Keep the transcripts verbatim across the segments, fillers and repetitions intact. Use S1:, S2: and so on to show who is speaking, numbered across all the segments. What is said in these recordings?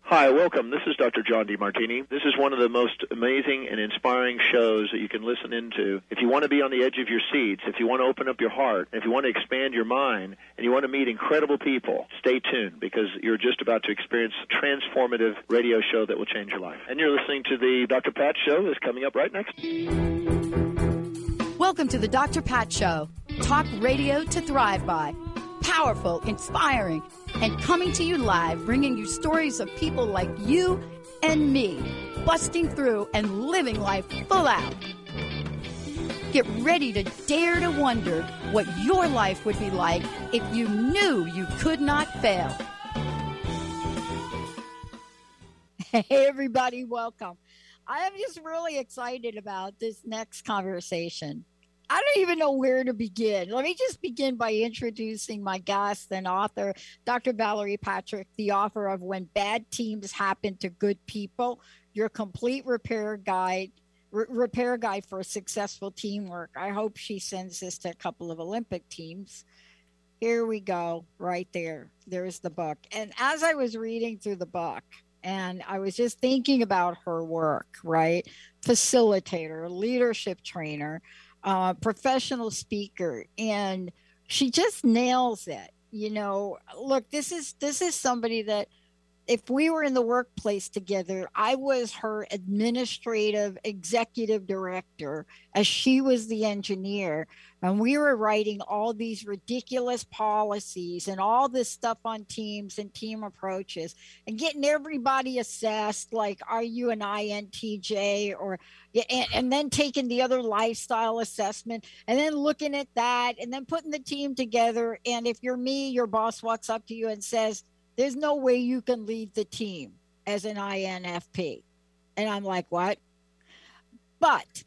S1: Hi, welcome. This is Doctor John DeMartini. This is one of the most amazing and inspiring shows that you can listen into. If you want to be on the edge of your seats, if you want to open up your heart, if you want to expand your mind, and you want to meet incredible people, stay tuned because you're just about to experience a transformative radio show that will change your life. And you're listening to the Doctor Pat Show that's coming up right next.
S2: Welcome to the Doctor Pat Show. Talk radio to thrive by. Powerful, inspiring, and coming to you live, bringing you stories of people like you and me, busting through and living life full out. Get ready to dare to wonder what your life would be like if you knew you could not fail. Hey, everybody, welcome. I am just really excited about this next conversation. I don't even know where to begin. Let me just begin by introducing my guest and author, Doctor Valerie Patrick, the author of When Bad Teams Happen to Good People, your complete repair guide, r- repair guide for successful teamwork. I hope she sends this to a couple of Olympic teams. Here we go, right there. There's the book. And as I was reading through the book, and I was just thinking about her work, right? Facilitator, leadership trainer, Uh, professional speaker, and she just nails it. You know, look, this is this is somebody that if we were in the workplace together, I was her administrative executive director as she was the engineer, and we were writing all these ridiculous policies and all this stuff on teams and team approaches and getting everybody assessed, like, are you an I N T J, or and, and then taking the other lifestyle assessment and then looking at that and then putting the team together. And if you're me, your boss walks up to you and says, there's no way you can lead the team as an I N F P. And I'm like, what? But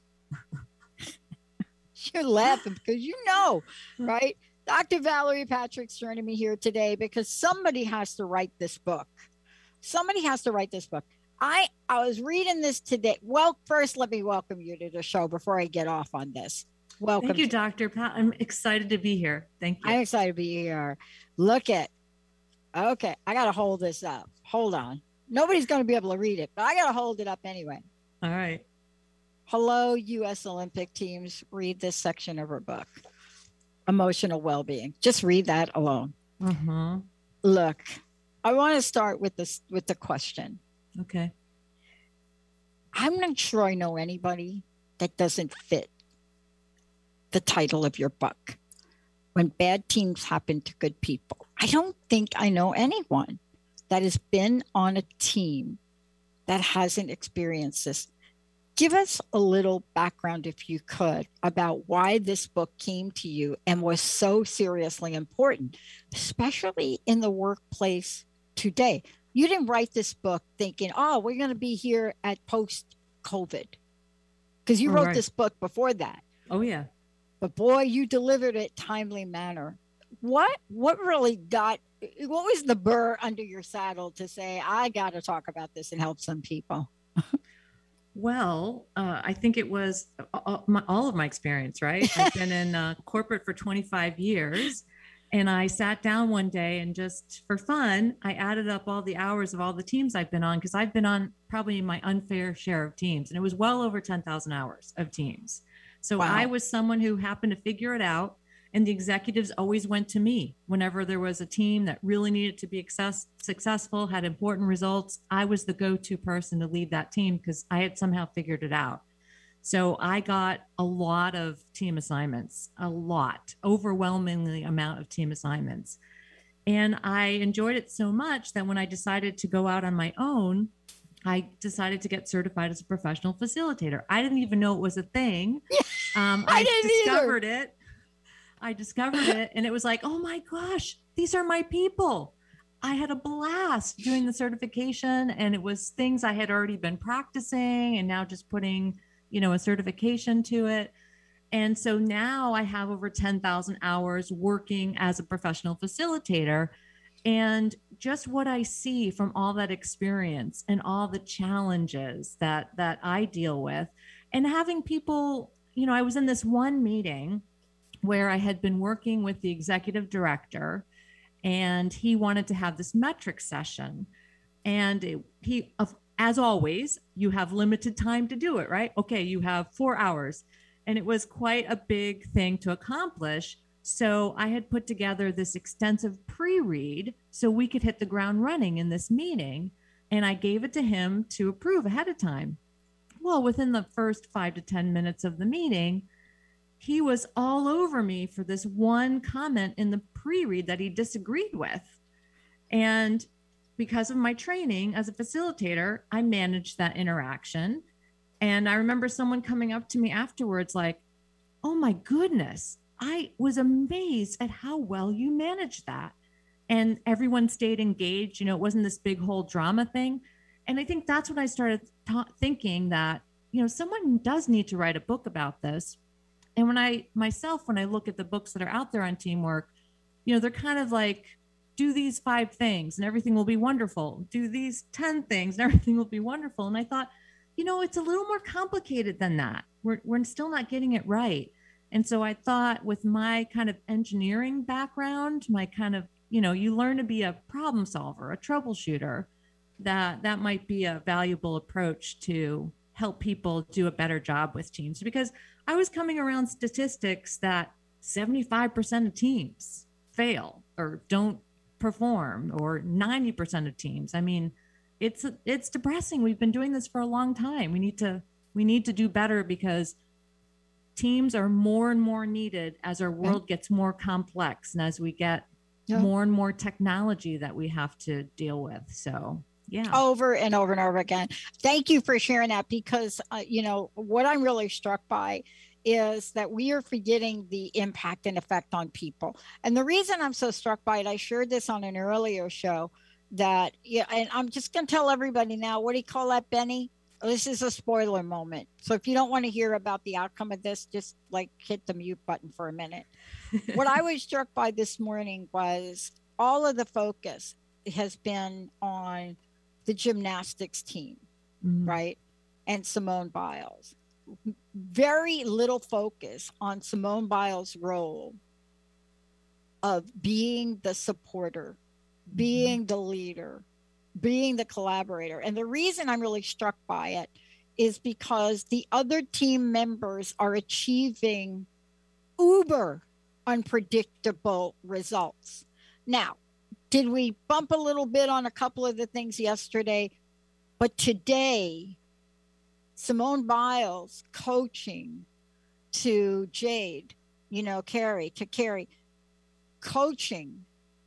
S2: you're laughing because you know, right? Doctor Valerie Patrick's joining me here today because somebody has to write this book. Somebody has to write this book. I, I was reading this today. Well, first, let me welcome you to the show before I get off on this. Welcome.
S3: Thank you, Doctor Pat. I'm excited to be here. Thank you.
S2: I'm excited to be here. Look at, okay, I got to hold this up. Hold on. Nobody's going to be able to read it, but I got to hold it up anyway.
S3: All right.
S2: Hello, U S Olympic teams. Read this section of her book, Emotional Well-Being. Just read that alone.
S3: Mm-hmm.
S2: Look, I want to start with this, with the question.
S3: Okay.
S2: I'm not sure I know anybody that doesn't fit the title of your book, When Bad Teams Happen to Good People. I don't think I know anyone that has been on a team that hasn't experienced this. Give us a little background, if you could, about why this book came to you and was so seriously important, especially in the workplace today. You didn't write this book thinking, oh, we're going to be here at post-COVID, because you
S3: Oh,
S2: wrote
S3: right.
S2: this book before that.
S3: Oh, yeah.
S2: But boy, you delivered it timely manner. What what really got, what was the burr under your saddle to say, I got to talk about this and help some people?
S3: Well, uh, I think it was all, my, all of my experience, right? I've been in uh, corporate for twenty-five years. And I sat down one day and just for fun, I added up all the hours of all the teams I've been on, because I've been on probably my unfair share of teams. And it was well over ten thousand hours of teams. So
S2: Wow.
S3: I was someone who happened to figure it out. And the executives always went to me whenever there was a team that really needed to be success, successful, had important results. I was the go-to person to lead that team because I had somehow figured it out. So I got a lot of team assignments, a lot, overwhelmingly amount of team assignments. And I enjoyed it so much that when I decided to go out on my own, I decided to get certified as a professional facilitator. I didn't even know it was a thing. Um,
S2: I
S3: I,
S2: didn't
S3: discovered it. I discovered it and it was like, oh my gosh, these are my people. I had a blast doing the certification, and it was things I had already been practicing and now just putting, you know, a certification to it. And so now I have over ten thousand hours working as a professional facilitator. And just what I see from all that experience and all the challenges that that I deal with, and having people, you know, I was in this one meeting where I had been working with the executive director, and he wanted to have this metric session. And it, he, as always, you have limited time to do it, right? Okay, you have four hours. And it was quite a big thing to accomplish. So I had put together this extensive pre-read so we could hit the ground running in this meeting. And I gave it to him to approve ahead of time. Well, within the first five to ten minutes of the meeting, he was all over me for this one comment in the pre-read that he disagreed with. And because of my training as a facilitator, I managed that interaction. And I remember someone coming up to me afterwards like, oh my goodness, I was amazed at how well you managed that. And everyone stayed engaged. You know, it wasn't this big whole drama thing. And I think that's when I started ta- thinking that, you know, someone does need to write a book about this. And when I myself, when I look at the books that are out there on teamwork, you know, they're kind of like, do these five things and everything will be wonderful. Do these ten things and everything will be wonderful. And I thought, you know, it's a little more complicated than that. We're, we're still not getting it right. And so I thought with my kind of engineering background, my kind of, you know, you learn to be a problem solver, a troubleshooter, that that might be a valuable approach to help people do a better job with teams. Because I was coming around statistics that seventy-five percent of teams fail or don't perform, or ninety percent of teams. I mean, it's it's depressing. We've been doing this for a long time. We need to we need to do better, because teams are more and more needed as our world gets more complex and as we get yeah. more and more technology that we have to deal with. So yeah,
S2: over and over and over again. Thank you for sharing that, because uh, you know what I'm really struck by is that we are forgetting the impact and effect on people. And the reason I'm so struck by it, I shared this on an earlier show, that, yeah, and I'm just going to tell everybody now, what do you call that, Benny? This is a spoiler moment. So if you don't want to hear about the outcome of this, just like hit the mute button for a minute. What I was struck by this morning was all of the focus has been on the gymnastics team, mm-hmm. right? And Simone Biles. Very little focus on Simone Biles' role of being the supporter, mm-hmm. being the leader, being the collaborator. And the reason I'm really struck by it is because the other team members are achieving uber unpredictable results. Now, did we bump a little bit on a couple of the things yesterday? But today, Simone Biles coaching to Jade, you know, Carrie, to Carrie, coaching,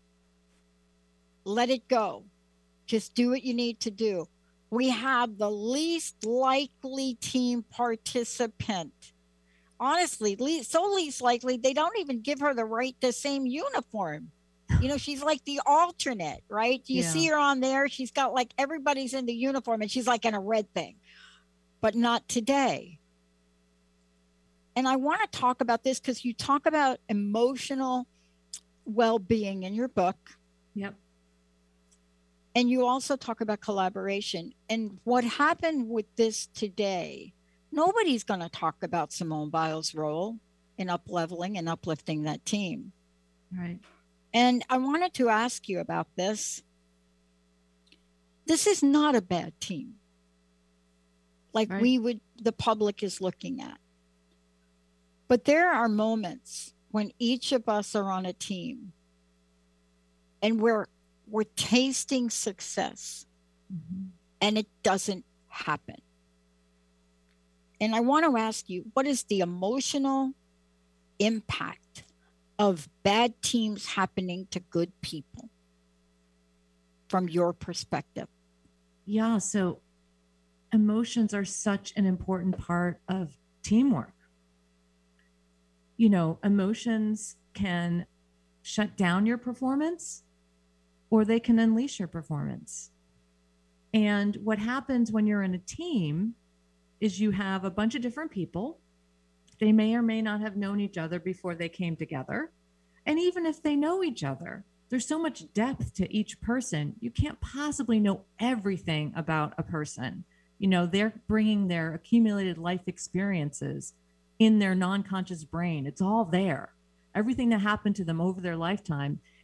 S2: let it go. Just do what you need to do. We have the least likely team participant. Honestly, least, so least likely, they don't even give her the right, the same uniform. You know, she's like the alternate, right? You yeah. see her on there. She's got like everybody's in the uniform and she's like in a red thing. But not today. And I want to talk about this because you talk about emotional well-being in your book.
S3: Yep.
S2: And you also talk about collaboration. And what happened with this today, nobody's going to talk about Simone Biles' role in up-leveling and uplifting that team.
S3: Right.
S2: And I wanted to ask you about this. This is not a bad team. Like right. we would, the public is looking at. But there are moments when each of us are on a team and we're we're tasting success, mm-hmm. and it doesn't happen. And I want to ask you, what is the emotional impact of bad teams happening to good people from your perspective?
S3: Yeah, so emotions are such an important part of teamwork. You know, emotions can shut down your performance or they can unleash your performance. And what happens when you're in a team is you have a bunch of different people. They may or may not have known each other before they came together. And even if they know each other, there's so much depth to each person. You can't possibly know everything about a person. You know, they're bringing their accumulated life experiences in their non-conscious brain. It's all there. Everything that happened to them over their lifetime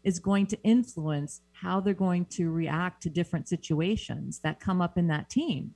S3: is going to influence how they're going to react to different situations that come up in that team.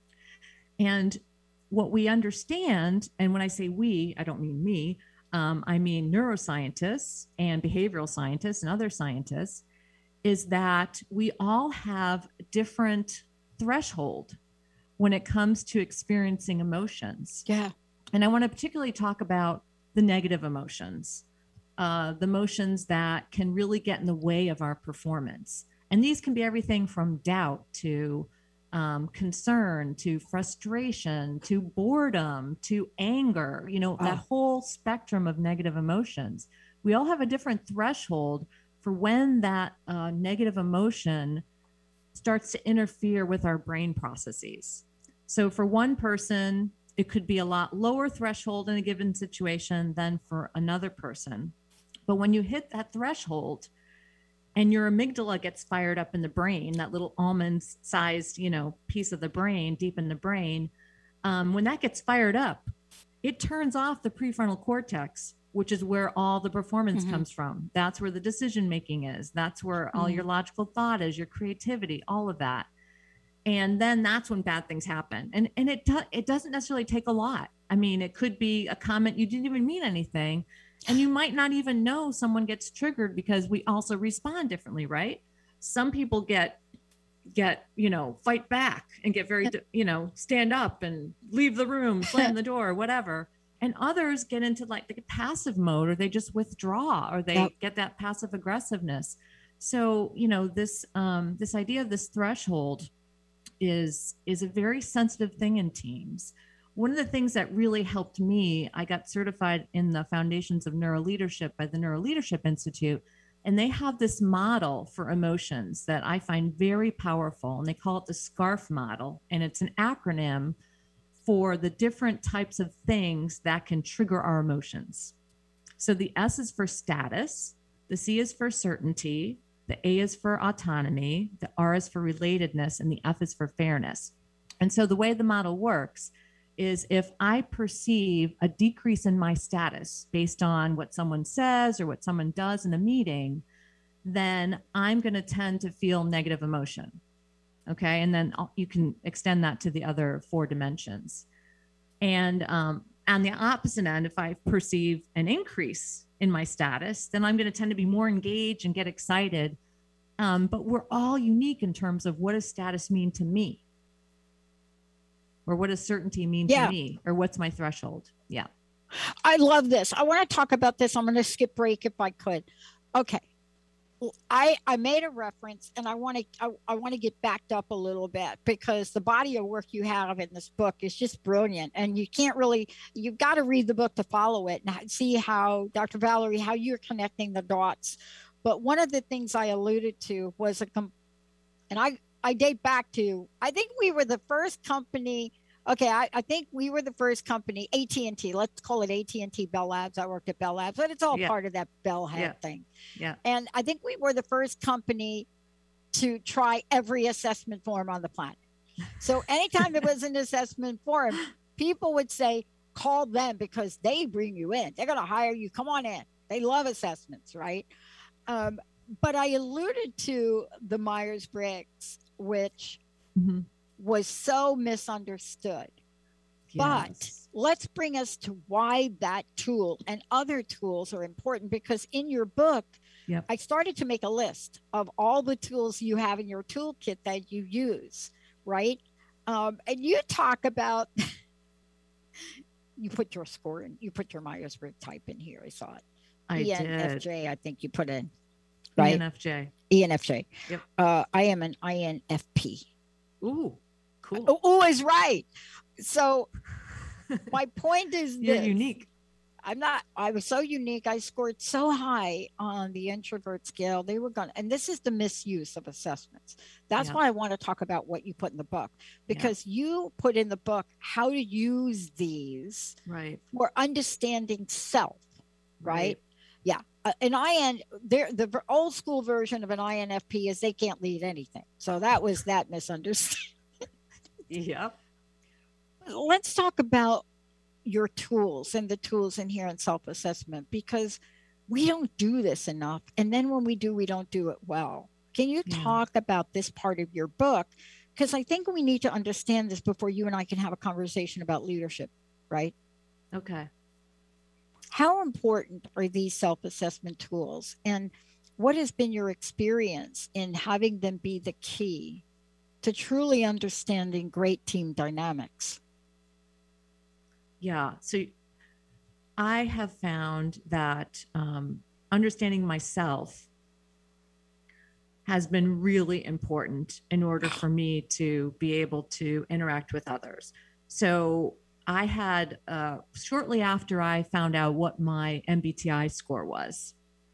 S3: And what we understand, and when I say we, I don't mean me, um, I mean neuroscientists and behavioral scientists and other scientists, is that we all have different threshold when it comes to experiencing emotions.
S2: Yeah.
S3: And I want to particularly talk about the negative emotions, uh, the emotions that can really get in the way of our performance. And these can be everything from doubt to um, concern, to frustration, to boredom, to anger, you know, that
S2: Oh.
S3: whole spectrum of negative emotions. We all have a different threshold for when that uh, negative emotion starts to interfere with our brain processes. So for one person, it could be a lot lower threshold in a given situation than for another person. But when you hit that threshold and your amygdala gets fired up in the brain, that little almond sized, you know, piece of the brain deep in the brain, um, when that gets fired up, it turns off the prefrontal cortex, which is where all the performance
S2: Mhm.
S3: comes from. That's where the decision making is. That's where all
S2: Mhm.
S3: your logical thought is, your creativity, all of that. And then that's when bad things happen. And and it do, it doesn't necessarily take a lot. I mean, it could be a comment you didn't even mean anything, and you might not even know someone gets triggered because we also respond differently, right? Some people get get, you know, fight back and get very, you know, stand up and leave the room, slam the door, whatever. And others get into like the passive mode, or they just withdraw, or they
S2: Yep.
S3: get that passive aggressiveness. So, you know, this um, this idea of this threshold is is a very sensitive thing in teams. One of the things that really helped me, I got certified in the Foundations of Neuroleadership by the Neuroleadership Institute, and they have this model for emotions that I find very powerful, and they call it the SCARF model, and it's an acronym for the different types of things that can trigger our emotions. So the S is for status, the C is for certainty, the A is for autonomy, the R is for relatedness, and the F is for fairness. And so the way the model works is if I perceive a decrease in my status based on what someone says or what someone does in a meeting, then I'm going to tend to feel negative emotion. Okay. And then you can extend that to the other four dimensions. And um, on the opposite end, if I perceive an increase in my status, then I'm going to tend to be more engaged and get excited. Um, but we're all unique in terms of what does status mean to me? Or what does certainty mean
S2: Yeah.
S3: to me? Or what's my threshold? Yeah.
S2: I love this. I want to talk about this. I'm going to skip break if I could. Okay. Well, I, I made a reference, and I want to I, I want to get backed up a little bit, because the body of work you have in this book is just brilliant, and you can't really you've got to read the book to follow it and see how, Doctor Valerie, how you're connecting the dots. But one of the things I alluded to was a com- and I I date back to, I think we were the first company. Okay, I, I think we were the first company, A T and T. Let's call it A T and T Bell Labs. I worked at Bell Labs, but it's all
S3: Yeah.
S2: part of that Bell head
S3: Yeah.
S2: thing.
S3: Yeah.
S2: And I think we were the first company to try every assessment form on the planet. So anytime there was an assessment form, people would say, call them, because they bring you in. They're going to hire you. Come on in. They love assessments, right? Um, but I alluded to the Myers-Briggs, which
S3: Mm-hmm.
S2: was so misunderstood. But
S3: Yes.
S2: let's bring us to why that tool and other tools are important, because in your book,
S3: Yep.
S2: I started to make a list of all the tools you have in your toolkit that you use, right? Um, and you talk about, you put your score in, you put your Myers-Briggs type in here. I saw it.
S3: I
S2: E N F
S3: did.
S2: J, I think you put in,
S3: E
S2: right?
S3: N F J.
S2: E N F J.
S3: Yep.
S2: Uh, I am an I N F P.
S3: Ooh, cool.
S2: Oh, oh, is right. So my point is
S3: You're
S2: this.
S3: unique.
S2: I'm not, I was so unique. I scored so high on the introvert scale. They were going to, and this is the misuse of assessments. That's
S3: Yeah.
S2: why I want to talk about what you put in the book, because you put in the book how to use these
S3: Right.
S2: for understanding self, right?
S3: Right.
S2: Yeah. Uh, an I N, there, the ver- old school version of an I N F P is they can't lead anything. So that was that misunderstanding.
S3: Yep.
S2: Let's talk about your tools and the tools in here in self-assessment, because we don't do this enough. And then when we do, we don't do it well. Can you
S3: Yeah.
S2: talk about this part of your book? Because I think we need to understand this before you and I can have a conversation about leadership, right?
S3: Okay.
S2: How important are these self-assessment tools? And what has been your experience in having them be the key to truly understanding great team dynamics?
S3: Yeah. So I have found that um, understanding myself has been really important in order for me to be able to interact with others. So I had, uh, shortly after I found out what my M B T I score was,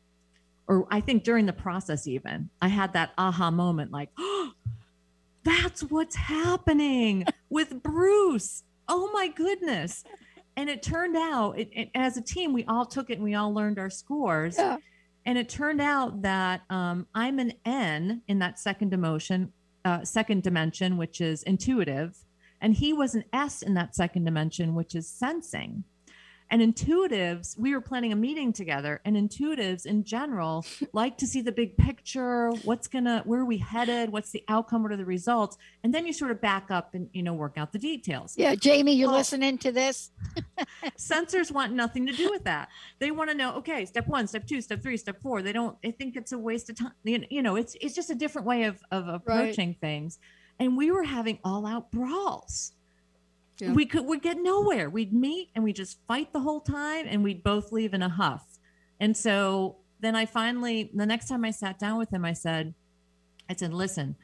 S3: or I think during the process even, I had that aha moment like, oh, that's what's happening with Bruce. Oh my goodness. And it turned out, it, it, as a team, we all took it and we all learned our scores.
S2: Yeah.
S3: And it turned out that um, I'm an N in that second emotion, uh, second dimension, which is intuitive. And he was an S in that second dimension, which is sensing. And intuitives, we were planning a meeting together, and intuitives in general like to see the big picture. What's gonna, where are we headed? What's the outcome? What are the results? And then you sort of back up and, you know, work out the details.
S2: Yeah, Jamie, you're
S3: Well,
S2: listening to this?
S3: Sensors want nothing to do with that. They want to know, okay, step one, step two, step three, step four. They don't, they think it's a waste of time. You know, it's, it's just a different way of, of approaching right. things. And we were having all out brawls. Yeah. We could, we'd get nowhere. We'd meet and we just fight the whole time, and we'd both leave in a huff. And so then I finally, the next time I sat down with him, I said, I said, listen,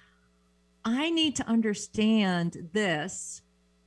S3: I need to understand this,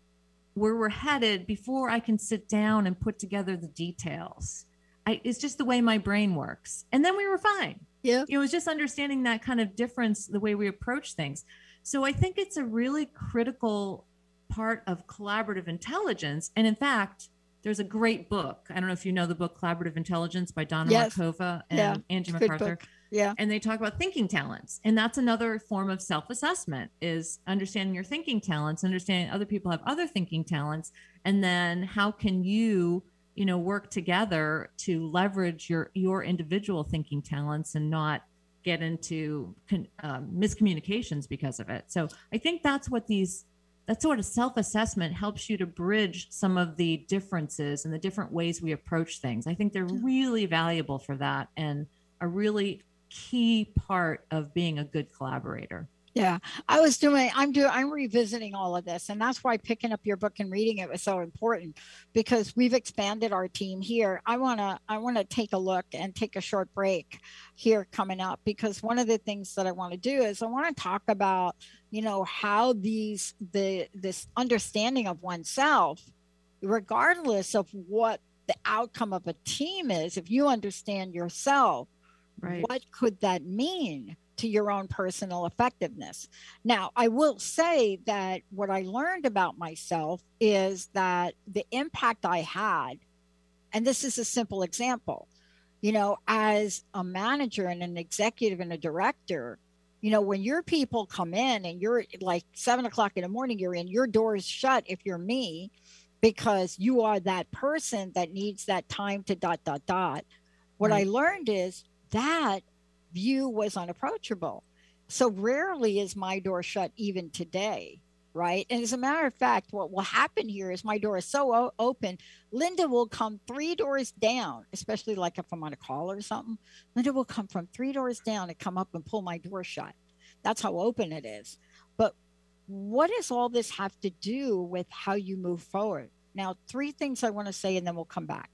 S3: where we're headed, before I can sit down and put together the details. I, it's just the way my brain works. And then we were fine.
S2: Yeah.
S3: It was just understanding that kind of difference, the way we approach things. So I think it's a really critical part of collaborative intelligence. And in fact, there's a great book. I don't know if you know the book Collaborative Intelligence by Donna
S2: yes.
S3: Markova and
S2: yeah.
S3: Angie
S2: Good
S3: MacArthur.
S2: book. Yeah.
S3: And they talk about thinking talents. And that's another form of self-assessment, is understanding your thinking talents, understanding other people have other thinking talents. And then how can you, you know, work together to leverage your, your individual thinking talents and not get into um, miscommunications because of it. So I think that's what these, that sort of self-assessment helps you to bridge some of the differences and the different ways we approach things. I think they're really valuable for that, and a really key part of being a good collaborator.
S2: Yeah, I was doing, I'm doing, I'm revisiting all of this. And that's why picking up your book and reading it was so important, because we've expanded our team here. I want to, I want to take a look and take a short break here coming up, because one of the things that I want to do is I want to talk about, you know, how these, the, this understanding of oneself, regardless of what the outcome of a team is, if you understand yourself, right, what could that mean to your own personal effectiveness? Now, I will say that what I learned about myself is that the impact I had, and this is a simple example, you know, as a manager and an executive and a director, you know, when your people come in and you're like seven o'clock in the morning, you're in, your door is shut if you're me, because you are that person that needs that time to dot, dot, dot. What right. I learned is that view was unapproachable. So rarely is my door shut even today, right? And as a matter of fact, what will happen here is my door is so o- open, Linda will come three doors down, especially like if I'm on a call or something. Linda will come from three doors down and come up and pull my door shut. That's how open it is. But what does all this have to do with how you move forward? Now, three things I want to say, and then we'll come back.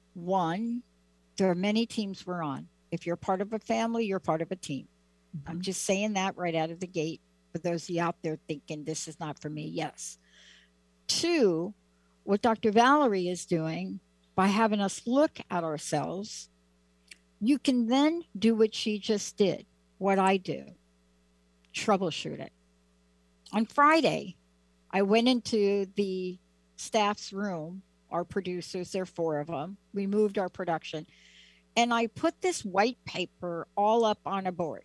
S2: One, there are many teams we're on. If you're part of a family, you're part of a team. Mm-hmm. I'm just saying that right out of the gate for those of you out there thinking this is not for me. Yes. Two, what Doctor Valerie is doing by having us look at ourselves, you can then do what she just did, what I do, troubleshoot it. On Friday, I went into the staff's room, our producers, there are four of them. We moved our production. And I put this white paper all up on a board.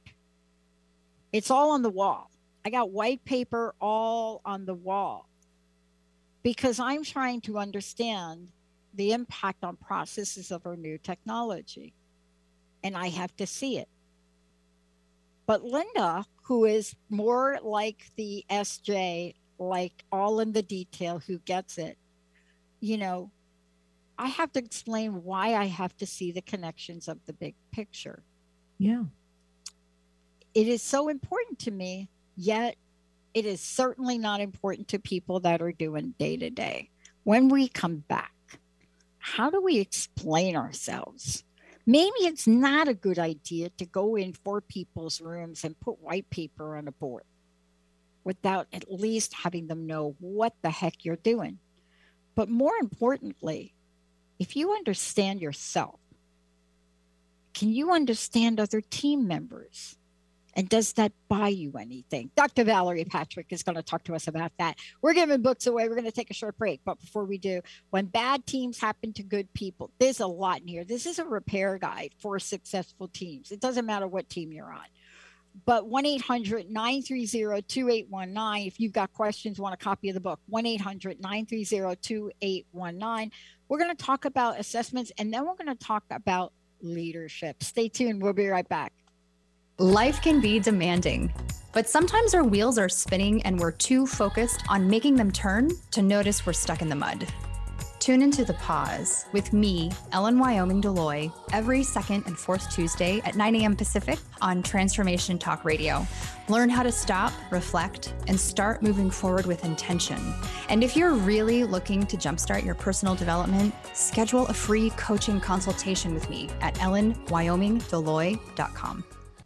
S2: It's all on the wall. I got white paper all on the wall because I'm trying to understand the impact on processes of our new technology. and I have to see it. But Linda, who is more like the S J, like all in the detail, who gets it, you know, I have to explain why I have to see the connections of the big picture.
S3: Yeah.
S2: It is so important to me, yet it is certainly not important to people that are doing day to day. When we come back, how do we explain ourselves? Maybe it's not a good idea to go in four people's rooms and put white paper on a board without at least having them know what the heck you're doing. But more importantly, if you understand yourself, can you understand other team members? And does that buy you anything? Doctor Valerie Patrick is going to talk to us about that. We're giving books away. We're going to take a short break. But before we do, when bad teams happen to good people, there's a lot in here. This is a repair guide for successful teams. It doesn't matter what team you're on. But one eight hundred nine three zero two eight one nine, if you've got questions, want a copy of the book, one eight hundred nine three zero two eight one nine. We're going to talk about assessments, and then we're going to talk about leadership. Stay tuned. We'll be right back.
S4: Life can be demanding, but sometimes our wheels are spinning and we're too focused on making them turn to notice we're stuck in the mud. Tune into The Pause with me, Ellen Wyoming Deloy, every second and fourth Tuesday at nine a.m. Pacific on Transformation Talk Radio. Learn how to stop, reflect, and start moving forward with intention. And if you're really looking to jumpstart your personal development, schedule a free coaching consultation with me at ellen wyoming deloy dot com.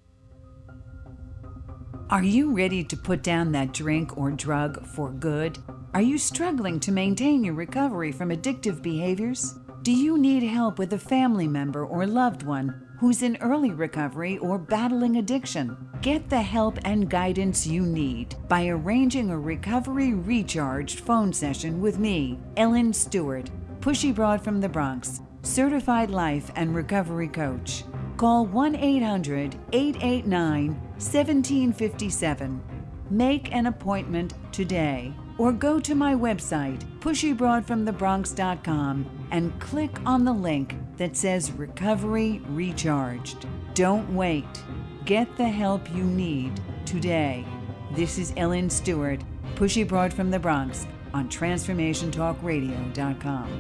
S5: Are you ready to put down that drink or drug for good? Are you struggling to maintain your recovery from addictive behaviors? Do you need help with a family member or loved one who's in early recovery or battling addiction? Get the help and guidance you need by arranging a recovery recharged phone session with me, Ellen Stewart, Pushy Broad from the Bronx, certified life and recovery coach. Call one eight hundred eight eight nine one seven five seven. Make an appointment today or go to my website, pushy broad from the bronx dot com, and click on the link that says Recovery Recharged. Don't wait. Get the help you need today. This is Ellen Stewart, Pushy Broad from the Bronx on transformation talk radio dot com.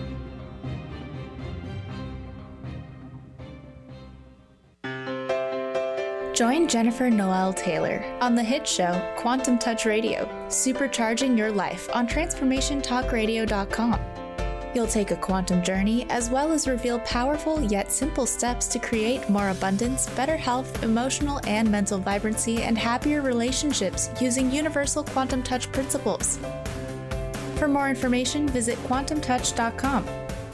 S6: Join Jennifer Noel Taylor on the hit show Quantum Touch Radio, supercharging your life on transformation talk radio dot com. You'll take a quantum journey as well as reveal powerful yet simple steps to create more abundance, better health, emotional and mental vibrancy, and happier relationships using universal quantum touch principles. For more information, visit quantum touch dot com.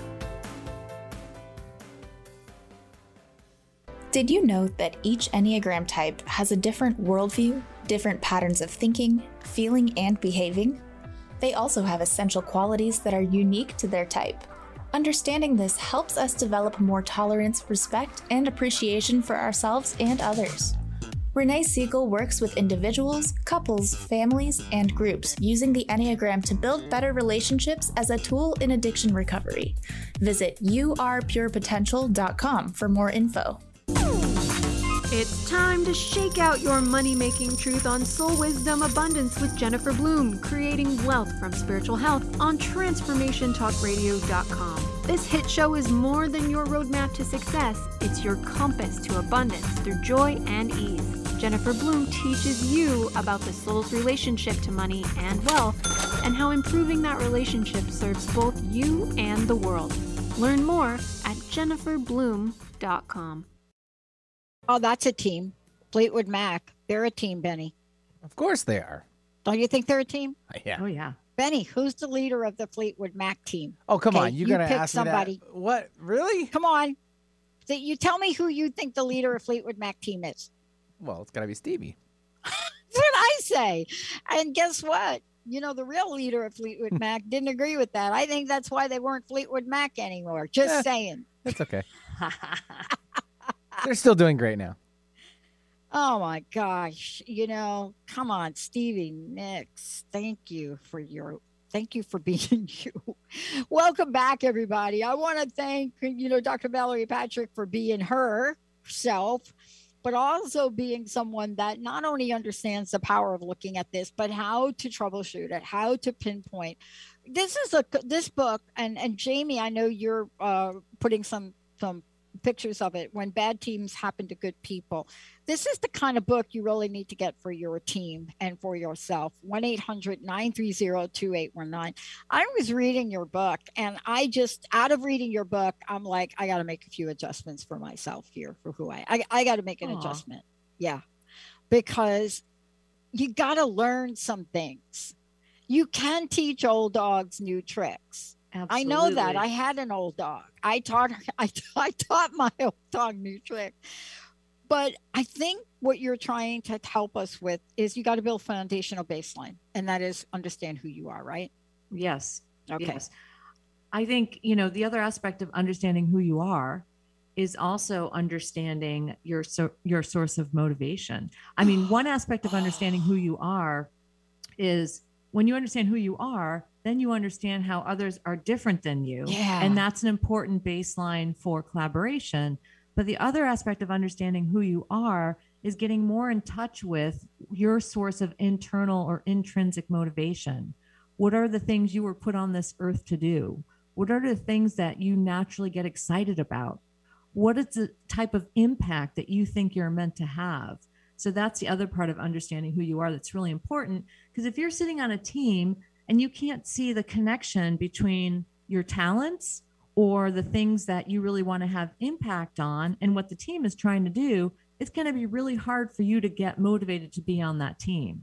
S6: Did you know that each Enneagram type has a different worldview, different patterns of thinking, feeling, and behaving? They also have essential qualities that are unique to their type. Understanding this helps us develop more tolerance, respect, and appreciation for ourselves and others. Renee Siegel works with individuals, couples, families, and groups using the Enneagram to build better relationships as a tool in addiction recovery. Visit you are pure potential dot com for more info.
S7: It's time to shake out your money-making truth on Soul Wisdom Abundance with Jennifer Bloom, creating wealth from spiritual health on transformation talk radio dot com. This hit show is more than your roadmap to success. It's your compass to abundance through joy and ease. Jennifer Bloom teaches you about the soul's relationship to money and wealth and how improving that relationship serves both you and the world. Learn more at jennifer bloom dot com.
S2: Oh, that's a team. Fleetwood Mac. They're a team, Benny.
S8: Of course they are.
S2: Don't you think they're a team?
S8: Yeah.
S3: Oh, yeah.
S2: Benny, who's the leader of the Fleetwood Mac team?
S8: Oh, come
S2: Okay,
S8: on. You're
S2: you
S8: going to
S2: pick
S8: ask
S2: somebody.
S8: me that? What? Really?
S2: Come on. So you tell me who you think the leader of Fleetwood Mac team is.
S8: Well, it's got to be Stevie.
S2: That's what I say. And guess what? You know, the real leader of Fleetwood Mac didn't agree with that. I think that's why they weren't Fleetwood Mac anymore. Just
S8: Yeah.
S2: saying.
S8: It's okay. They're still doing great now.
S2: Oh my gosh. You know, come on, Stevie Nicks. Thank you for your thank you for being you. Welcome back, everybody. I want to thank, you know, Doctor Valerie Patrick for being her. yourself, but also being someone that not only understands the power of looking at this, but how to troubleshoot it, how to pinpoint. This is a this book, and and Jamie, I know you're uh, putting some some pictures of it, When Bad Teams Happen to Good People. This is the kind of book you really need to get for your team and for yourself. one eight hundred nine three zero two eight one nine. I was reading your book, and I just, out of reading your book, I'm like, I got to make a few adjustments for myself here for who I, I, I got to make an
S3: Aww.
S2: adjustment. Yeah. Because you got to learn some things. You can teach old dogs new tricks.
S3: Absolutely.
S2: I know that. I had an old dog. I taught her, I, I taught my old dog new trick. But I think what you're trying to help us with is you got to build foundational baseline, and that is understand who you are, right?
S3: Yes.
S2: Okay.
S3: Yes. I think, you know, the other aspect of understanding who you are is also understanding your so, your source of motivation. I mean, one aspect of understanding who you are is when you understand who you are, then you understand how others are different than you.
S2: Yeah.
S3: And that's an important baseline for collaboration. But the other aspect of understanding who you are is getting more in touch with your source of internal or intrinsic motivation. What are the things you were put on this earth to do? What are the things that you naturally get excited about? What is the type of impact that you think you're meant to have? So that's the other part of understanding who you are that's really important. Because if you're sitting on a team and you can't see the connection between your talents or the things that you really want to have impact on and what the team is trying to do, it's going to be really hard for you to get motivated to be on that team.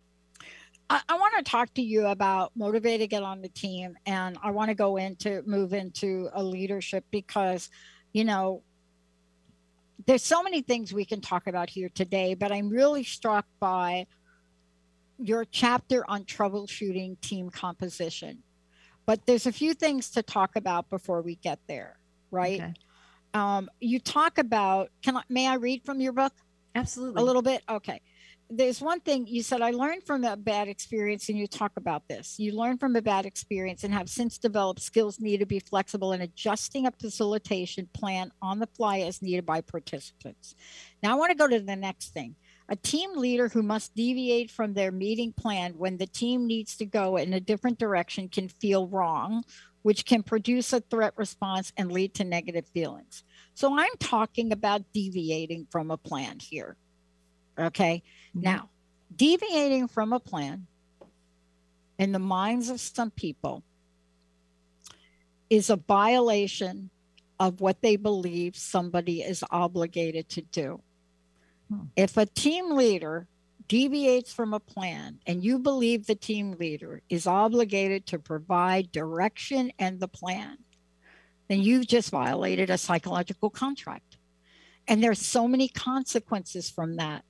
S2: I, I want to talk to you about motivated to get on the team. And I want to go into, move into a leadership because, you know, there's so many things we can talk about here today, but I'm really struck by your chapter on troubleshooting team composition. But there's a few things to talk about before we get there, right?
S3: Okay.
S2: Um, you talk about, can I, may I read from your book?
S3: Absolutely.
S2: A little bit? Okay. There's one thing you said, I learned from a bad experience, and you talk about this. You learn from a bad experience and have since developed skills needed to be flexible in adjusting a facilitation plan on the fly as needed by participants. Now I want to go to the next thing. A team leader who must deviate from their meeting plan when the team needs to go in a different direction can feel wrong, which can produce a threat response and lead to negative feelings. So I'm talking about deviating from a plan here. Okay. Mm-hmm. Now, deviating from a plan in the minds of some people is a violation of what they believe somebody is obligated to do. If a team leader deviates from a plan and you believe the team leader is obligated to provide direction and the plan, then you've just violated a psychological contract. And there's so many consequences from that.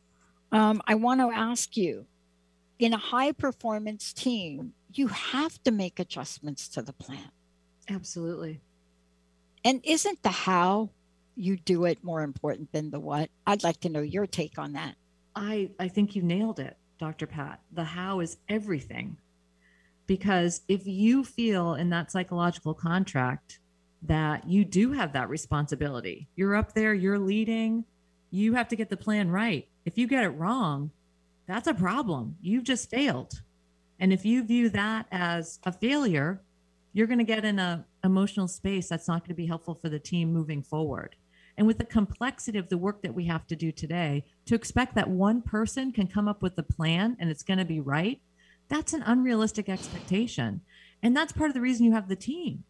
S2: Um, I want to ask you, in a high performance team, you have to make adjustments to the plan.
S3: Absolutely.
S2: And isn't the how you do it more important than the what? I'd like to know your take on that.
S3: I, I think you nailed it, Doctor Pat. The how is everything. Because if you feel in that psychological contract that you do have that responsibility, you're up there, you're leading, you have to get the plan right. If you get it wrong, that's a problem. You've just failed. And if you view that as a failure, you're going to get in a emotional space that's not going to be helpful for the team moving forward. And with the complexity of the work that we have to do today, to expect that one person can come up with a plan and it's going to be right, that's an unrealistic expectation. And that's part of the reason you have the team.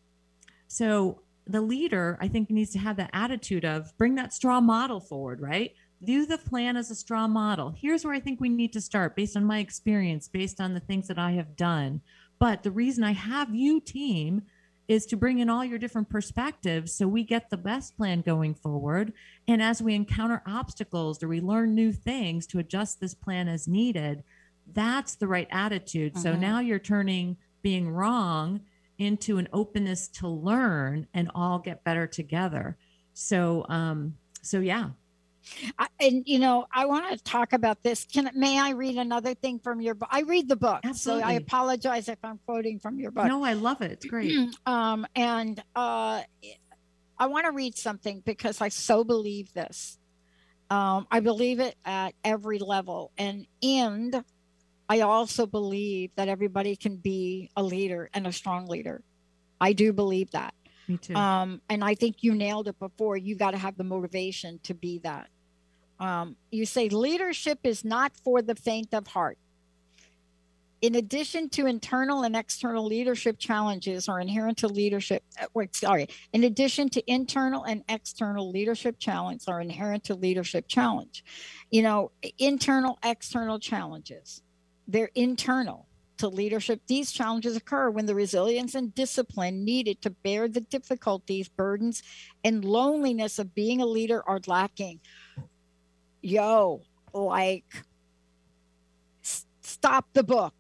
S3: So the leader, I think, needs to have that attitude of bring that straw model forward, right? View the plan as a straw model. Here's where I think we need to start based on my experience, based on the things that I have done. But the reason I have you, team, is to bring in all your different perspectives so we get the best plan going forward. And as we encounter obstacles or we learn new things to adjust this plan as needed, that's the right attitude. Mm-hmm. So now you're turning being wrong into an openness to learn and all get better together. So, um, so yeah.
S2: I, and you know, I want to talk about this. Can may I read another thing from your book? I read the book,
S3: Absolutely.
S2: So I apologize if I'm quoting from your book.
S3: No, I love it. It's great.
S2: um, and uh, I want to read something because I so believe this. Um, I believe it at every level. And, and I also believe that everybody can be a leader and a strong leader. I do believe that.
S3: Me too.
S2: Um, and I think you nailed it before. You got to have the motivation to be that. Um, you say leadership is not for the faint of heart. In addition to internal and external leadership challenges or inherent to leadership, wait, sorry, in addition to internal and external leadership challenges or inherent to leadership challenge, you know, internal, external challenges, they're internal to leadership. These challenges occur when the resilience and discipline needed to bear the difficulties, burdens, and loneliness of being a leader are lacking. Yo, like, s- stop the book.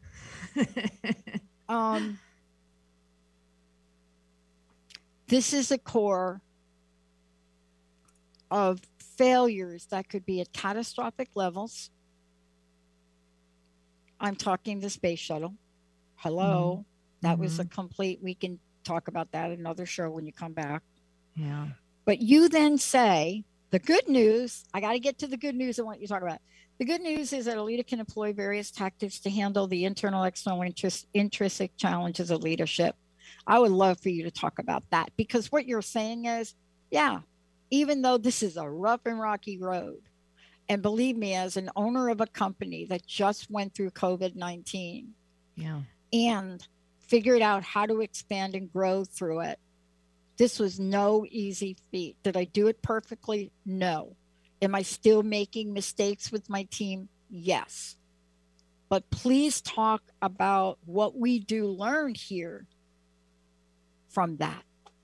S2: um, this is a core of failures that could be at catastrophic levels. I'm talking the space shuttle. Hello. Mm-hmm. That mm-hmm. was a complete, we can talk about that in another show when you come back.
S3: Yeah.
S2: But you then say, the good news, I got to get to the good news I want you to talk about. The good news is that a leader can employ various tactics to handle the internal, external, interest, intrinsic challenges of leadership. I would love for you to talk about that, because what you're saying is, yeah, even though this is a rough and rocky road, and believe me, as an owner of a company that just went through COVID nineteen,
S3: yeah,
S2: and figured out how to expand and grow through it, this was no easy feat. Did I do it perfectly? No. Am I still making mistakes with my team? Yes. But please talk about what we do learn here from that.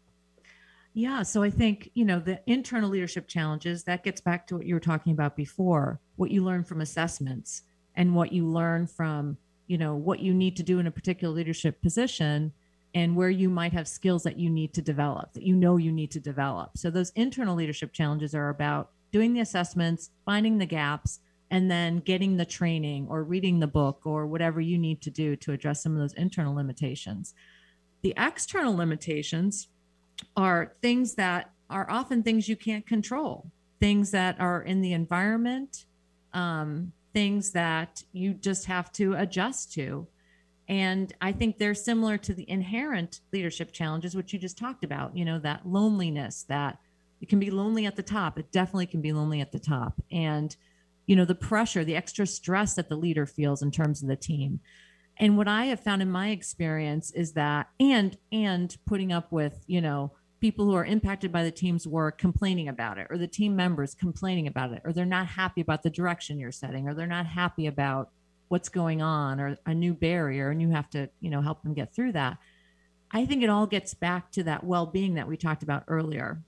S3: Yeah. So I think, you know, the internal leadership challenges, that gets back to what you were talking about before, what you learn from assessments and what you learn from, you know, what you need to do in a particular leadership position, and where you might have skills that you need to develop, that you know you need to develop. So those internal leadership challenges are about doing the assessments, finding the gaps, and then getting the training or reading the book or whatever you need to do to address some of those internal limitations. The external limitations are things that are often things you can't control, things that are in the environment, um, things that you just have to adjust to. And I think they're similar to the inherent leadership challenges, which you just talked about, you know, that loneliness, that it can be lonely at the top. It definitely can be lonely at the top. And, you know, the pressure, the extra stress that the leader feels in terms of the team. And what I have found in my experience is that, and, and putting up with, you know, people who are impacted by the team's work complaining about it, or the team members complaining about it, or they're not happy about the direction you're setting, or they're not happy about what's going on, or a new barrier, and you have to, you know, help them get through that. I think it all gets back to that well-being that we talked about earlier.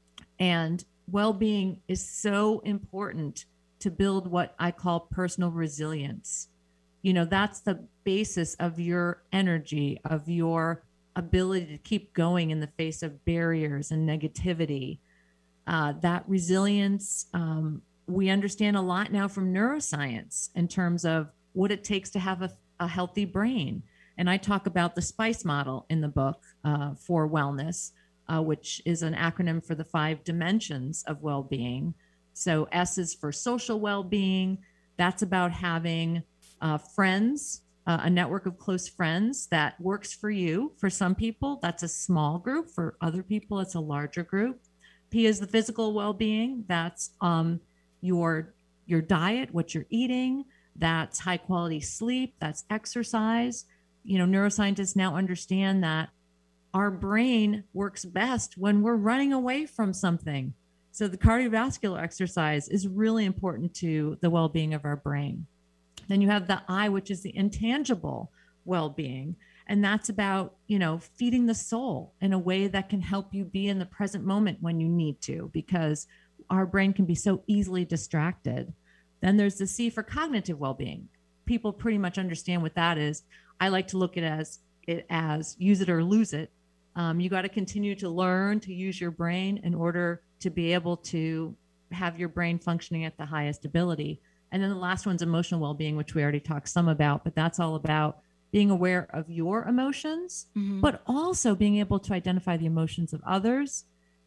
S3: And well-being is so important to build what I call personal resilience. You know, that's the basis of your energy, of your ability to keep going in the face of barriers and negativity. Uh, that resilience, um, we understand a lot now from neuroscience in terms of what it takes to have a, a healthy brain. And I talk about the SPICE model in the book uh, for wellness, uh, which is an acronym for the five dimensions of well-being. So S is for social well-being. That's about having uh, friends, uh, a network of close friends that works for you. For some people, that's a small group. For other people, it's a larger group. P is the physical well-being. That's um, your, your diet, what you're eating. That's high quality sleep. That's exercise. You know, neuroscientists now understand that our brain works best when we're running away from something. So the cardiovascular exercise is really important to the well-being of our brain. Then you have the I, which is the intangible well-being. And that's about, you know, feeding the soul in a way that can help you be in the present moment when you need to, because our brain can be so easily distracted. Then there's the C for cognitive well-being. People pretty much understand what that is. I like to look at it as it as use it or lose it. Um, you got to continue to learn to use your brain in order to be able to have your brain functioning at the highest ability. And then the last one's emotional well-being, which we already talked some about, but that's all about being aware of your emotions, mm-hmm. but also being able to identify the emotions of others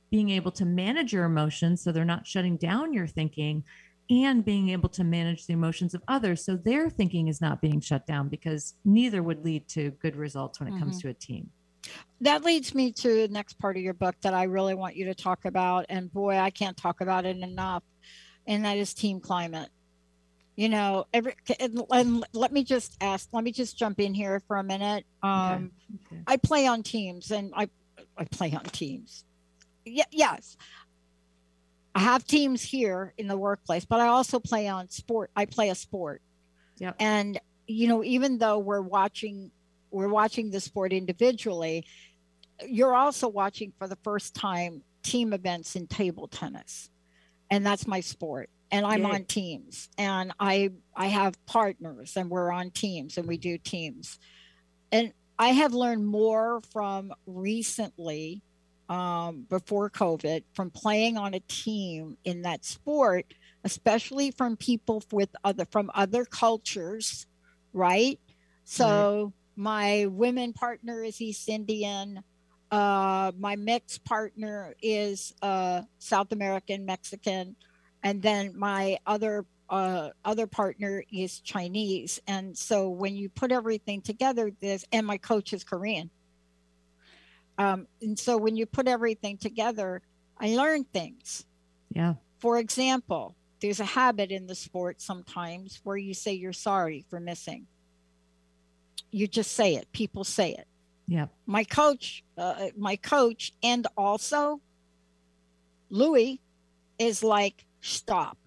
S3: being able to manage your emotions so they're not shutting down your thinking, and being able to manage the emotions of others so their thinking is not being shut down, because neither would lead to good results when it mm-hmm. comes to a team.
S2: That leads me to the next part of your book that I really want you to talk about. And boy, I can't talk about it enough. And that is team climate. You know, every, and, and let me just ask, let me just jump in here for a minute. Um, okay. Okay. I play on teams and I, I play on teams. Yeah, yes. I have teams here in the workplace, but I also play on sport. I play a sport.
S3: Yep.
S2: And, you know, even though we're watching, we're watching the sport individually, you're also watching for the first time team events in table tennis. And that's my sport. And I'm yeah. on teams, and I I have partners, and we're on teams, and we do teams. And I have learned more from recently, um, before COVID, from playing on a team in that sport, especially from people with other from other cultures, right? So right. my women partner is East Indian. Uh, my mixed partner is uh, South American, Mexican. And then my other uh, other partner is Chinese. And so when you put everything together, this, and my coach is Korean. Um, and so when you put everything together, I learned things.
S3: Yeah.
S2: For example, there's a habit in the sport sometimes where you say you're sorry for missing. You just say it. People say it.
S3: Yeah.
S2: My coach, uh, my coach, and also Louis is like, stop.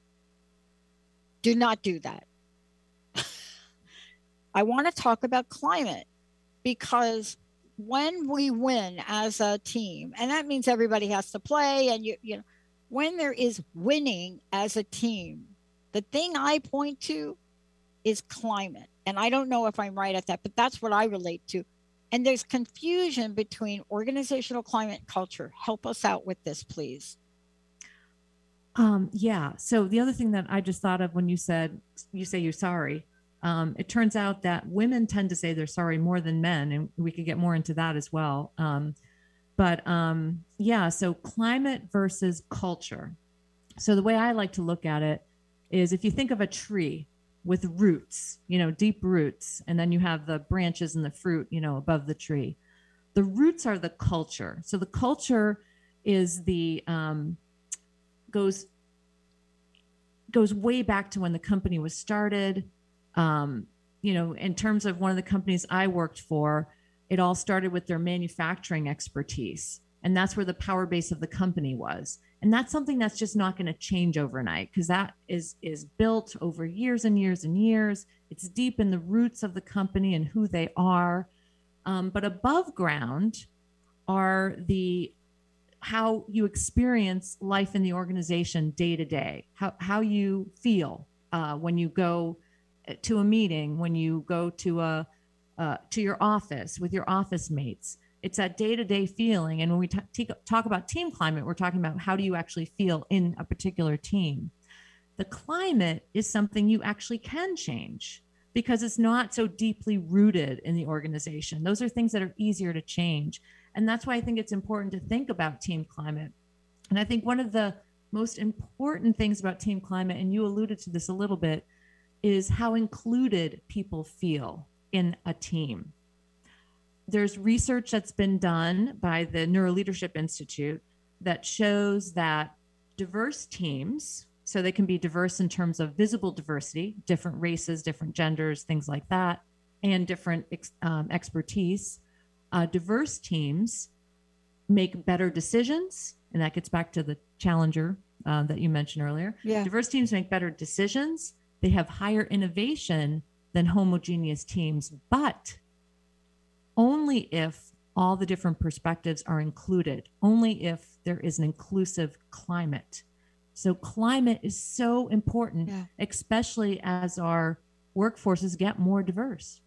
S2: Do not do that. I want to talk about climate, because when we win as a team, and that means everybody has to play, and you you know, when there is winning as a team, the thing I point to is climate. And I don't know if I'm right at that, but that's what I relate to. And there's confusion between organizational climate and culture. Help us out with this, please.
S3: Um, yeah. So the other thing that I just thought of when you said, you say you're sorry, um, it turns out that women tend to say they're sorry more than men, and we could get more into that as well. Um, but um, yeah, so climate versus culture. So the way I like to look at it is, if you think of a tree with roots, you know, deep roots, and then you have the branches and the fruit, you know, above the tree. The roots are the culture. So the culture is the, um, goes goes way back to when the company was started. Um, you know, in terms of one of the companies I worked for, it all started with their manufacturing expertise. And that's where the power base of the company was. And that's something that's just not going to change overnight, because that is is built over years and years and years. It's deep in the roots of the company and who they are. Um, but above ground are the how you experience life in the organization day to day, how, how you feel uh, when you go to a meeting, when you go to a uh, to your office with your office mates. It's that day-to-day feeling. And when we t- t- talk about team climate, we're talking about how do you actually feel in a particular team. The climate is something you actually can change, because it's not so deeply rooted in the organization. Those are things that are easier to change. And that's why I think it's important to think about team climate. And I think one of the most important things about team climate, and you alluded to this a little bit, is how included people feel in a team. There's research that's been done by the Neuroleadership Institute that shows that diverse teams, so they can be diverse in terms of visible diversity, different races, different genders, things like that, and different um, expertise. Uh, diverse teams make better decisions, and that gets back to the challenger uh, that you mentioned earlier.
S2: Yeah.
S3: Diverse teams make better decisions. They have higher innovation than homogeneous teams, but only if all the different perspectives are included, only if there is an inclusive climate. So climate is so important, yeah. especially as our workforces get more diverse.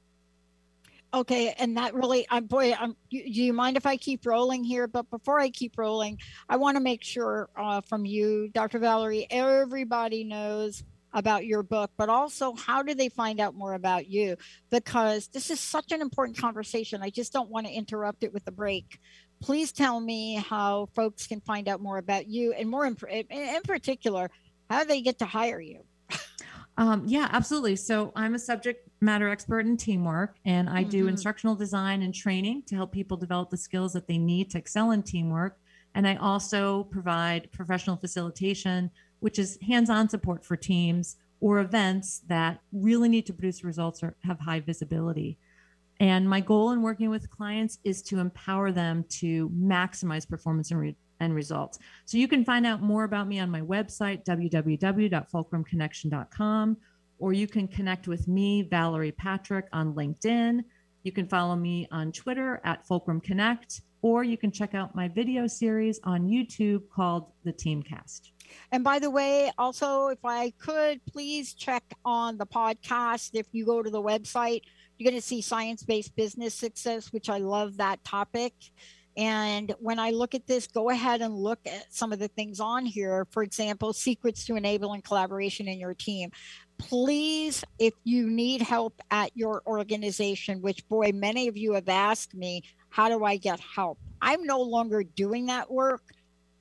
S2: Okay, and that really, I'm boy, I'm, do you mind if I keep rolling here? But before I keep rolling, I want to make sure uh, from you, Doctor Valerie, everybody knows about your book, but also how do they find out more about you? Because this is such an important conversation. I just don't want to interrupt it with a break. please tell me how folks can find out more about you, and more in, in particular, how they get to hire you.
S3: Um, yeah, absolutely. So I'm a subject matter expert in teamwork, and I do
S2: Mhm.
S3: instructional design and training to help people develop the skills that they need to excel in teamwork. And I also provide professional facilitation, which is hands-on support for teams or events that really need to produce results or have high visibility. And my goal in working with clients is to empower them to maximize performance and, re- and results. So you can find out more about me on my website, w w w dot fulcrum connection dot com, or you can connect with me, Valerie Patrick, on LinkedIn. You can follow me on Twitter at Fulcrum Connect, or you can check out my video series on YouTube called The Teamcast.
S2: And by the way, also, if I could, please check on the podcast. If you go to the website, you're going to see science-based business success, which I love that topic. And when I look at this, go ahead and look at some of the things on here. For example, secrets to enabling collaboration in your team. Please, if you need help at your organization, which, boy, many of you have asked me, how do I get help? I'm no longer doing that work,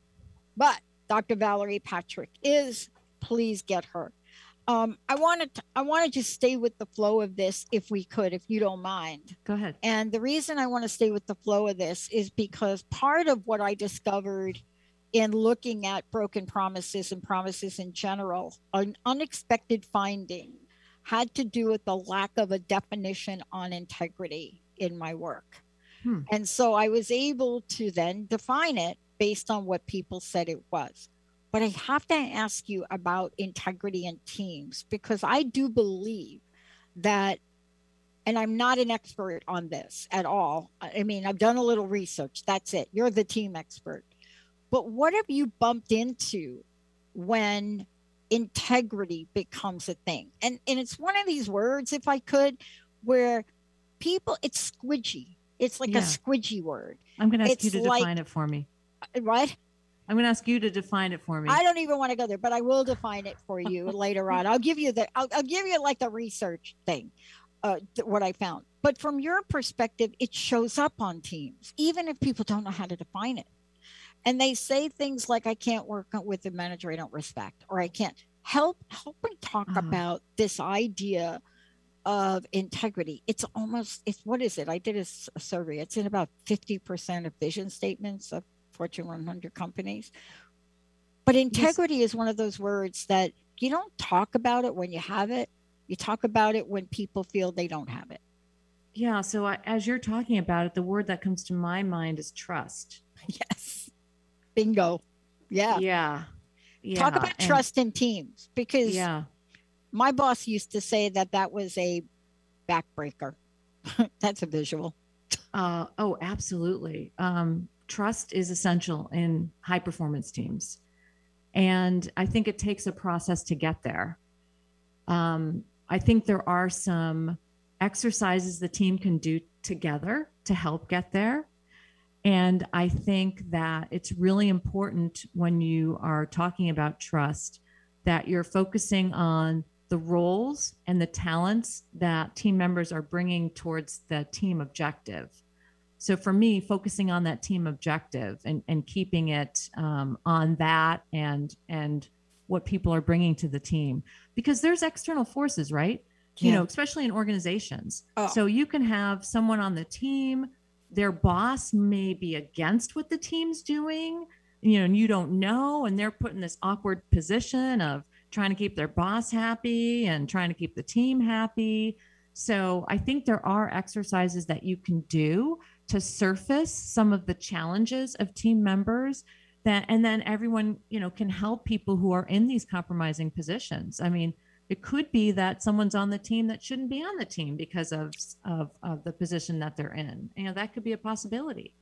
S2: but Doctor Valerie Patrick is. Please get her. Um, I wanted to, I want to just stay with the flow of this, if we could, if you don't mind.
S3: Go ahead.
S2: And the reason I want to stay with the flow of this is because part of what I discovered in looking at broken promises and promises in general, an unexpected finding had to do with the lack of a definition on integrity in my work.
S3: Hmm.
S2: And so I was able to then define it based on what people said it was. But I have to ask you about integrity in teams, because I do believe that, and I'm not an expert on this at all. I mean, I've done a little research. That's it. You're the team expert. But what have you bumped into when integrity becomes a thing? And, and it's one of these words, if I could, where people, it's squidgy. It's like
S3: Yeah.
S2: a squidgy word.
S3: I'm going to ask
S2: It's
S3: you to
S2: like-
S3: define it for me.
S2: Right?
S3: I'm going to ask you to define it for me.
S2: I don't even want to go there, but I will define it for you later on. I'll give you the, I'll, I'll give you like the research thing, uh, th- what I found. But from your perspective, it shows up on teams, even if people don't know how to define it. And they say things like, I can't work with a manager I don't respect, or I can't. Help, help me talk
S3: Uh-huh.
S2: about this idea of integrity. It's almost, it's, what is it? I did a, s- a survey. It's in about fifty percent of vision statements of Fortune one hundred companies. But integrity is one of those words that you don't talk about it when you have it. You talk about it when people feel they don't have it.
S3: Yeah. So I, as you're talking about it, the word that comes to my mind is trust.
S2: Yes. Bingo. Yeah.
S3: Yeah. Yeah.
S2: Talk about
S3: And-
S2: trust in teams, because
S3: Yeah.
S2: my boss used to say that that was a backbreaker. That's a visual.
S3: Uh, oh, absolutely. Um, trust is essential in high performance teams. And I think it takes a process to get there. Um, I think there are some exercises the team can do together to help get there. And I think that it's really important when you are talking about trust that you're focusing on the roles and the talents that team members are bringing towards the team objective. So for me, focusing on that team objective and, and keeping it um, on that and and what people are bringing to the team, because there's external forces, right? You
S2: Yeah.
S3: know, especially in organizations.
S2: Oh.
S3: So you can have someone on the team, their boss may be against what the team's doing, you know, and you don't know, and they're put in this awkward position of trying to keep their boss happy and trying to keep the team happy. So I think there are exercises that you can do to surface some of the challenges of team members that, and then everyone, you know, can help people who are in these compromising positions. I mean, it could be that someone's on the team that shouldn't be on the team because of, of, of the position that they're in. You know, that could be a possibility.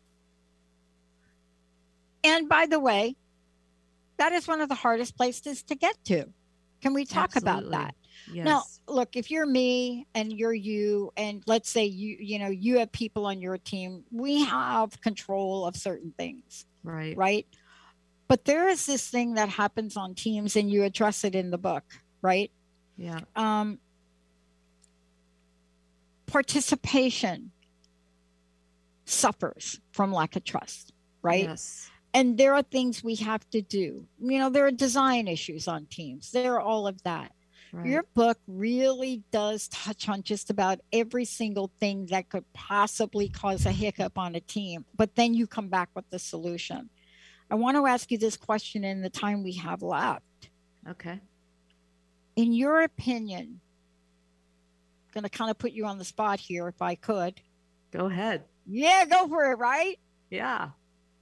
S2: And by the way, that is one of the hardest places to get to. Can we talk about
S3: Absolutely.
S2: that?
S3: Yes.
S2: Now, look, if you're me and you're you, and let's say you, you know, you have people on your team, we have control of certain things,
S3: right.
S2: right? But there is this thing that happens on teams, and you address it in the book, right?
S3: Yeah.
S2: Um, participation. suffers from lack of trust, right?
S3: Yes.
S2: And there are things we have to do. You know, there are design issues on teams. There are all of that.
S3: Right.
S2: Your book really does touch on just about every single thing that could possibly cause a hiccup on a team, but then you come back with the solution. I want to ask you this question in the time we have left.
S3: Okay.
S2: In your opinion, I'm going to kind of put you on the spot here if I could.
S3: Go ahead.
S2: Yeah, go for it, right?
S3: Yeah.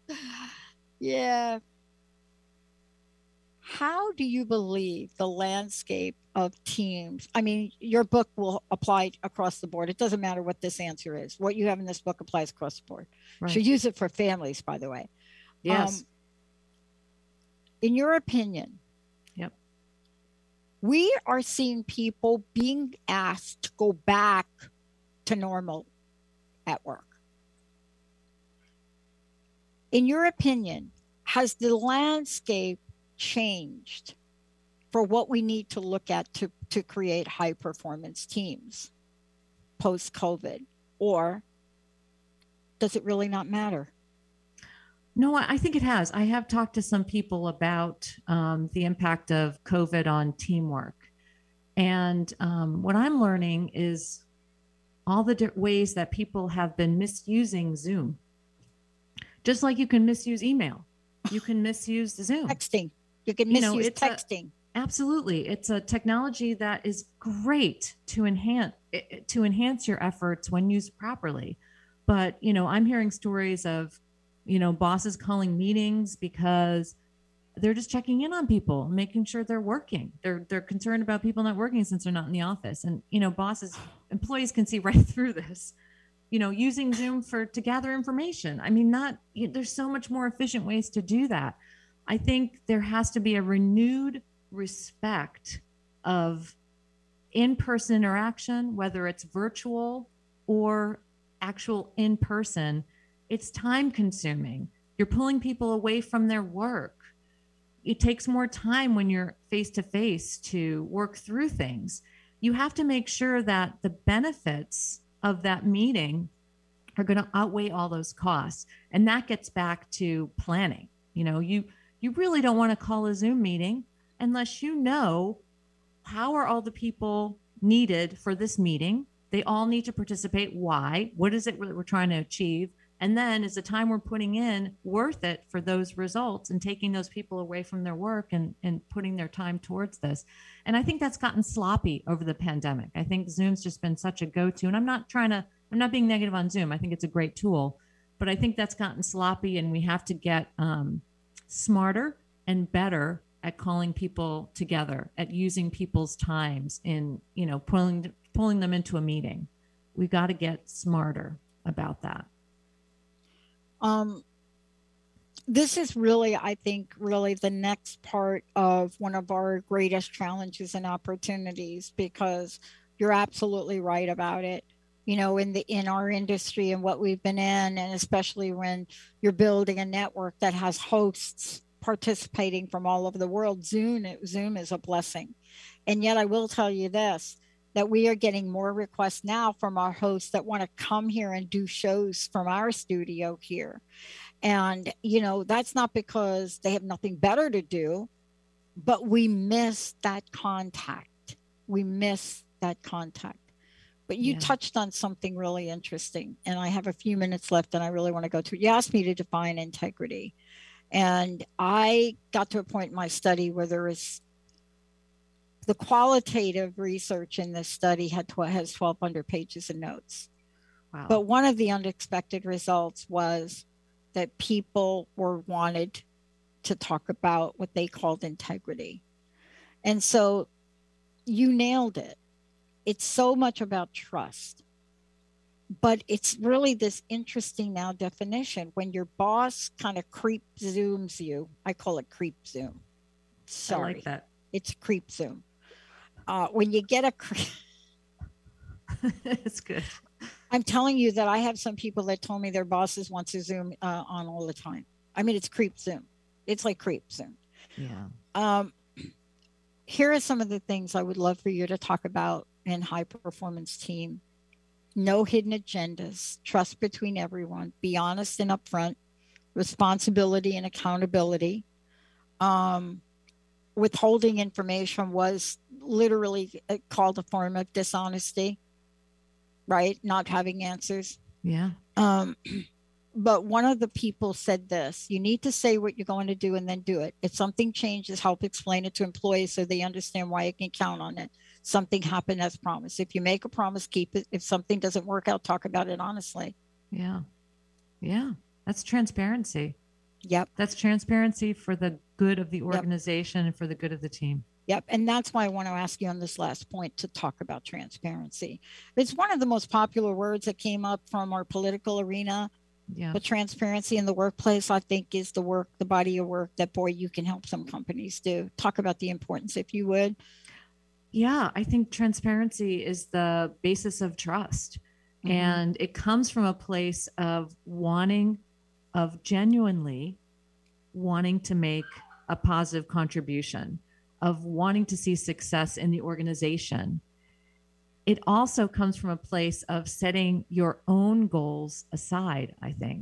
S2: Yeah. How do you believe the landscape of teams? I mean, your book will apply across the board. It doesn't matter what this answer is. What you have in this book applies across the board.
S3: Right.
S2: Should use it for families, by the way.
S3: Yes.
S2: Um, in your opinion,
S3: Yep.
S2: we are seeing people being asked to go back to normal at work. In your opinion, has the landscape changed for what we need to look at to, to create high performance teams post-COVID? Or does it really not matter?
S3: No, I I think it has. I have talked to some people about um, the impact of COVID on teamwork. And um, what I'm learning is all the di- ways that people have been misusing Zoom. Just like you can misuse email, you can misuse Zoom.
S2: Texting. You can
S3: You know,
S2: misuse
S3: it's a-
S2: texting.
S3: Absolutely. It's a technology that is great to enhance to enhance your efforts when used properly. But, you know, I'm hearing stories of, you know, bosses calling meetings because they're just checking in on people, making sure they're working. They're they're concerned about people not working since they're not in the office. And, you know, bosses, employees can see right through this. You know, using Zoom for to gather information. I mean, not there's so much more efficient ways to do that. I think there has to be a renewed respect of in-person interaction, whether it's virtual or actual in-person. It's time consuming. You're pulling people away from their work. It takes more time when you're face-to-face to work through things. You have to make sure that the benefits of that meeting are going to outweigh all those costs. And that gets back to planning. You know, you you really don't want to call a Zoom meeting unless you know how are all the people needed for this meeting. They all need to participate. Why? What is it that we're trying to achieve? And then is the time we're putting in worth it for those results and taking those people away from their work and, and putting their time towards this? And I think that's gotten sloppy over the pandemic. I think Zoom's just been such a go-to. And I'm not trying to, I'm not being negative on Zoom. I think it's a great tool, but I think that's gotten sloppy and we have to get um, smarter and better at calling people together, at using people's times in, you know, pulling, pulling them into a meeting. We've got to get smarter about that.
S2: Um, this is really, I think, really the next part of one of our greatest challenges and opportunities, because you're absolutely right about it. You know, in the in our industry and what we've been in, and especially when you're building a network that has hosts participating from all over the world, Zoom, Zoom is a blessing. And yet I will tell you this, that we are getting more requests now from our hosts that want to come here and do shows from our studio here. And, you know, that's not because they have nothing better to do, but we miss that contact. We miss that contact. But you
S3: Yeah.
S2: touched on something really interesting, and I have a few minutes left and I really want to go to. You asked me to define integrity. And I got to a point in my study where there is the qualitative research in this study had tw- has twelve hundred pages of notes.
S3: Wow.
S2: But one of the unexpected results was that people were wanted to talk about what they called integrity. And so you nailed it. It's so much about trust. But it's really this interesting now definition. When your boss kind of creep zooms you, I call it creep zoom. Sorry.
S3: I like that.
S2: It's creep zoom. Uh, when you get a creep,
S3: It's good.
S2: I'm telling you that I have some people that told me their bosses want to Zoom uh, on all the time. I mean, it's creep Zoom. It's like creep Zoom.
S3: Yeah.
S2: Um, here are some of the things I would love for you to talk about in high performance team. no hidden agendas, trust between everyone, be honest and upfront, responsibility and accountability. Um, withholding information was literally called a form of dishonesty, right? Not having answers.
S3: Yeah.
S2: Um, but one of the people said this: you need to say what you're going to do and then do it. If something changes, help explain it to employees so they understand why you can count on it. Something happened as promised. If you make a promise, keep it. If something doesn't work out, talk about it honestly.
S3: Yeah. Yeah. That's transparency.
S2: Yep.
S3: That's transparency for the good of the organization, yep, and for the good of the team.
S2: Yep. And that's why I want to ask you on this last point to talk about transparency. It's one of the most popular words that came up from our political arena.
S3: Yeah.
S2: But transparency in the workplace, I think, is the work, the body of work that, boy, you can help some companies do. Talk about the importance, if you would.
S3: Yeah, I think transparency is the basis of trust. Mm-hmm. And it comes from a place of wanting, of genuinely wanting to make a positive contribution, of wanting to see success in the organization. It also comes from a place of setting your own goals aside, I think.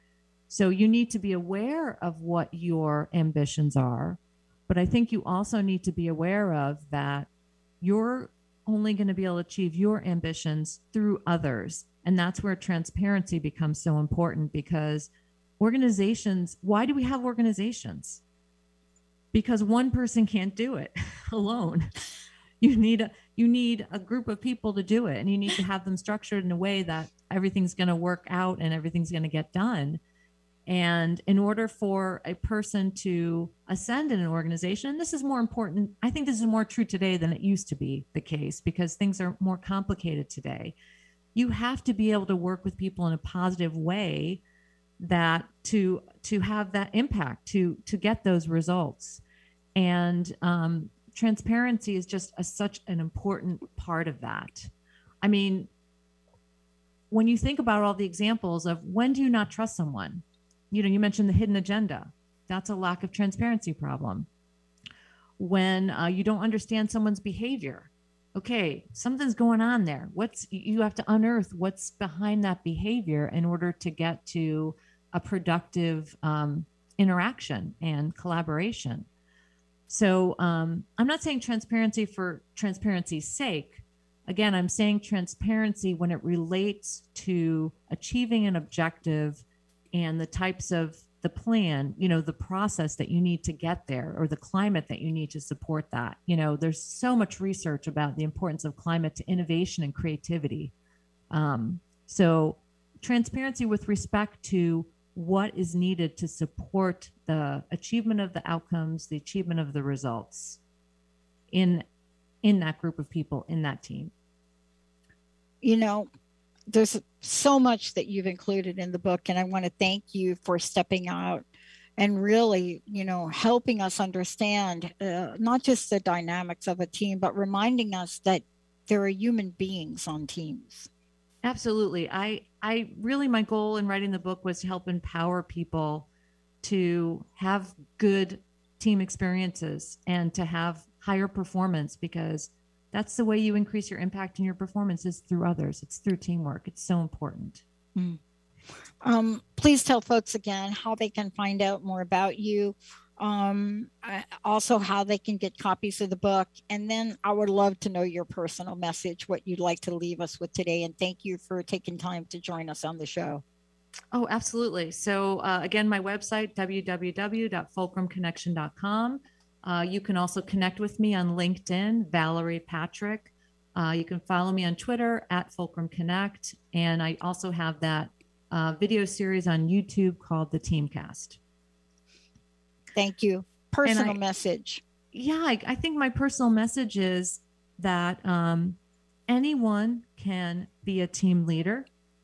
S3: So you need to be aware of what your ambitions are, but I think you also need to be aware of that you're only going to be able to achieve your ambitions through others. And that's where transparency becomes so important, because organizations, why do we have organizations? Because one person can't do it alone. You need a, you need a group of people to do it, and you need to have them structured in a way that everything's going to work out and everything's going to get done. And in order for a person to ascend in an organization, and this is more important, I think this is more true today than it used to be the case, because things are more complicated today. You have to be able to work with people in a positive way that to to have that impact, to to get those results. And um, transparency is just a, such an important part of that. I mean, when you think about all the examples of when do you not trust someone? You know, you mentioned the hidden agenda. That's a lack of transparency problem. When uh, you don't understand someone's behavior, okay, something's going on there. What's, you have to unearth what's behind that behavior in order to get to a productive um, interaction and collaboration. So um, I'm not saying transparency for transparency's sake. Again, I'm saying transparency when it relates to achieving an objective and the types of the plan, you know, the process that you need to get there, or the climate that you need to support that. You know, there's so much research about the importance of climate to innovation and creativity. Um, so transparency with respect to what is needed to support the achievement of the outcomes, the achievement of the results in, in that group of people, in that team.
S2: You know, there's so much that you've included in the book, and I want to thank you for stepping out and really, you know, helping us understand uh, not just the dynamics of a team, but reminding us that there are human beings on teams.
S3: Absolutely. I, I really, my goal in writing the book was to help empower people to have good team experiences and to have higher performance, because that's the way you increase your impact and your performance is through others. It's through teamwork. It's so important.
S2: Mm. Um, please tell folks again how they can find out more about you. Um, also how they can get copies of the book. And then I would love to know your personal message, what you'd like to leave us with today. And thank you for taking time to join us on the show.
S3: Oh, absolutely. So uh, again, my website, w w w dot fulcrum connection dot com. Uh, you can also connect with me on LinkedIn, Valerie Patrick. Uh, you can follow me on Twitter at Fulcrum Connect. And I also have that uh, video series on YouTube called The Teamcast.
S2: Thank you. Personal
S3: I,
S2: message.
S3: Yeah, I, I think my personal message is that um, anyone can be a team leader.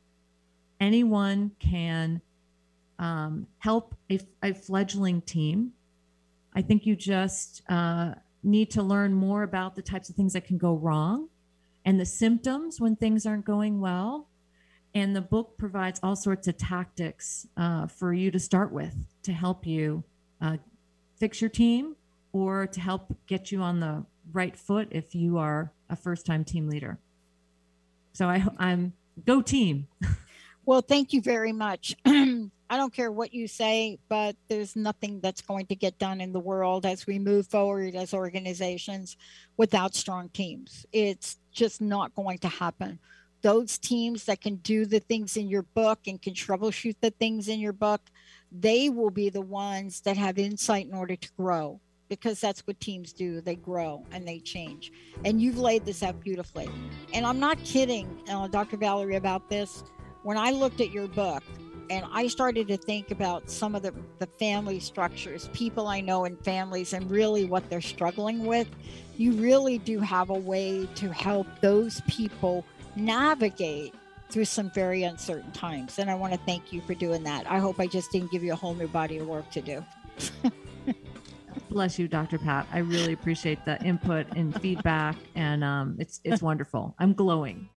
S3: Anyone can um, help a, a fledgling team. I think you just uh, need to learn more about the types of things that can go wrong and the symptoms when things aren't going well. And the book provides all sorts of tactics uh, for you to start with to help you uh, fix your team, or to help get you on the right foot if you are a first-time team leader. So I, I'm Go team.
S2: Well, thank you very much. I don't care what you say, but there's nothing that's going to get done in the world as we move forward as organizations without strong teams. It's just not going to happen. Those teams that can do the things in your book and can troubleshoot the things in your book, they will be the ones that have insight in order to grow, because that's what teams do. They grow and they change. And you've laid this out beautifully. And I'm not kidding, uh, Doctor Valerie, about this. When I looked at your book and I started to think about some of the, the family structures, people I know in families, and really what they're struggling with, you really do have a way to help those people navigate through some very uncertain times. And I want to thank you for doing that. I hope I just didn't give you a whole new body of work to do.
S3: Bless you, Doctor Pat. I really appreciate the input and feedback. And um, it's, it's wonderful. I'm glowing.